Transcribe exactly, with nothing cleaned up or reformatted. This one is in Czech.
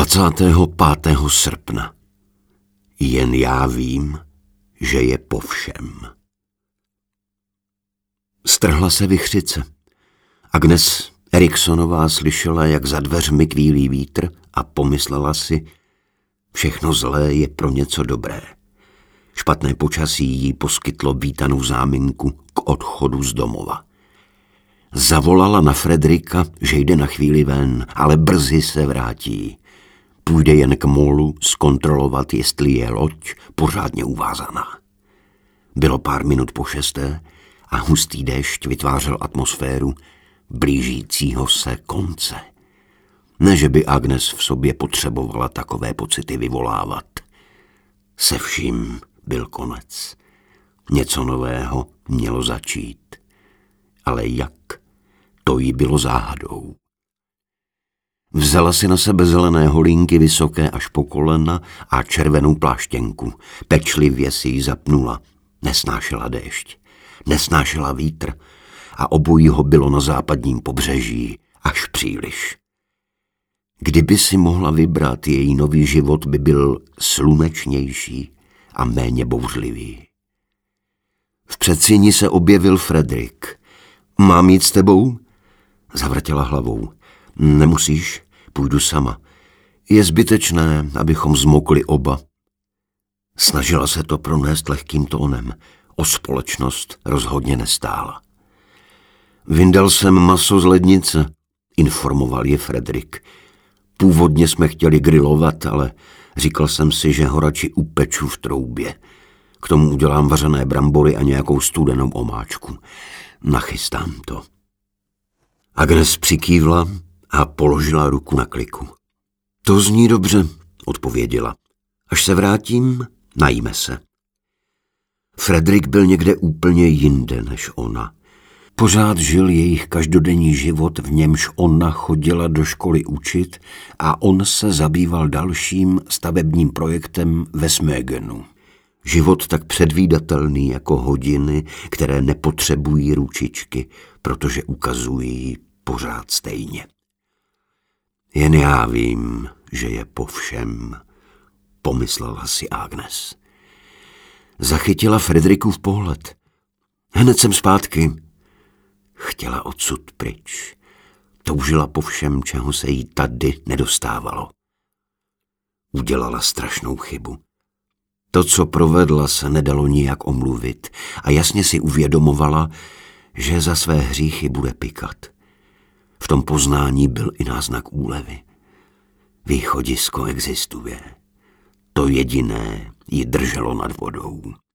dvacátého pátého srpna. Jen já vím, že je po všem. Strhla se vichřice. Agnes Eriksonová slyšela, jak za dveřmi kvílí vítr a pomyslela si, všechno zlé je pro něco dobré. Špatné počasí jí poskytlo vítanou záminku k odchodu z domova. Zavolala na Fredrika, že jde na chvíli ven, ale brzy se vrátí. Půjde jen k molu zkontrolovat, jestli je loď pořádně uvázaná. Bylo pár minut po šesté a hustý déšť vytvářel atmosféru blížícího se konce. Ne, že by Agnes v sobě potřebovala takové pocity vyvolávat. Se vším byl konec. Něco nového mělo začít. Ale jak, to jí bylo záhadou. Vzala si na sebe zelené holínky vysoké až po kolena a červenou pláštěnku. Pečlivě si ji zapnula. Nesnášela déšť, nesnášela vítr a obojího bylo na západním pobřeží až příliš. Kdyby si mohla vybrat, její nový život by byl slunečnější a méně bouřlivý. V předsíni se objevil Fredrik. Mám jít s tebou? Zavrtěla hlavou. Nemusíš, půjdu sama. Je zbytečné, abychom zmokli oba. Snažila se to pronést lehkým tónem. O společnost rozhodně nestála. Vyndal jsem maso z lednice, informoval je Fredrik. Původně jsme chtěli grilovat, ale říkal jsem si, že ho radši upeču v troubě. K tomu udělám vařené brambory a nějakou studenou omáčku. Nachystám to. Agnes přikývla a položila ruku na kliku. To zní dobře, odpověděla. Až se vrátím, najíme se. Fredrik byl někde úplně jinde než ona. Pořád žil jejich každodenní život, v němž ona chodila do školy učit a on se zabýval dalším stavebním projektem ve Smögenu. Život tak předvídatelný jako hodiny, které nepotřebují ručičky, protože ukazují pořád stejně. Jen já vím, že je po všem, pomyslela si Agnes. Zachytila Fredrikův pohled. Hned jsem zpátky. Chtěla odsud pryč. Toužila po všem, čeho se jí tady nedostávalo. Udělala strašnou chybu. To, co provedla, se nedalo nijak omluvit a jasně si uvědomovala, že za své hříchy bude pykat. V tom poznání byl i náznak úlevy. Východisko existuje. To jediné ji drželo nad vodou.